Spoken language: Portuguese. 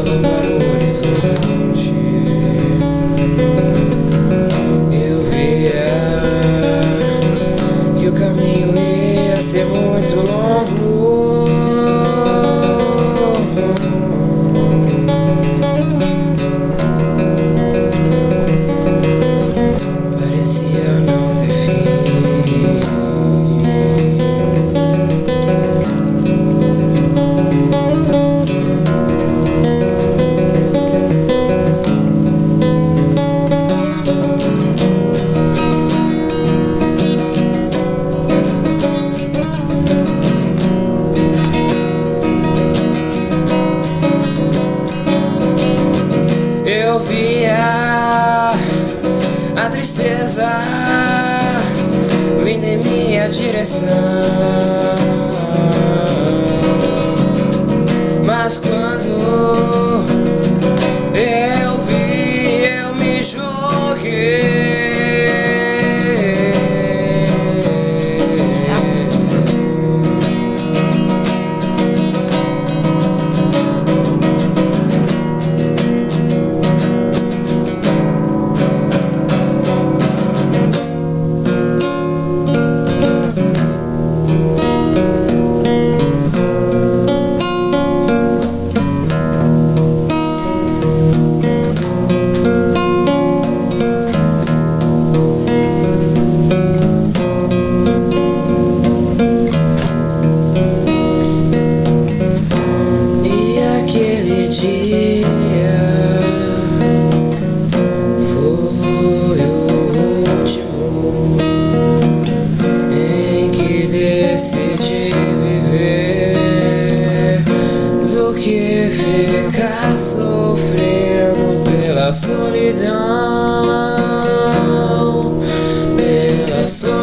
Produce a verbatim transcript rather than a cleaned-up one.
olhava para o horizonte, eu via que o caminho ia ser muito longo. Parecia não ter fim. Eu via a tristeza vindo em minha direção, mas quando eu vi, eu me joguei. Aquele dia foi o último em que decidi viver, do que ficar sofrendo pela solidão, pela solidão.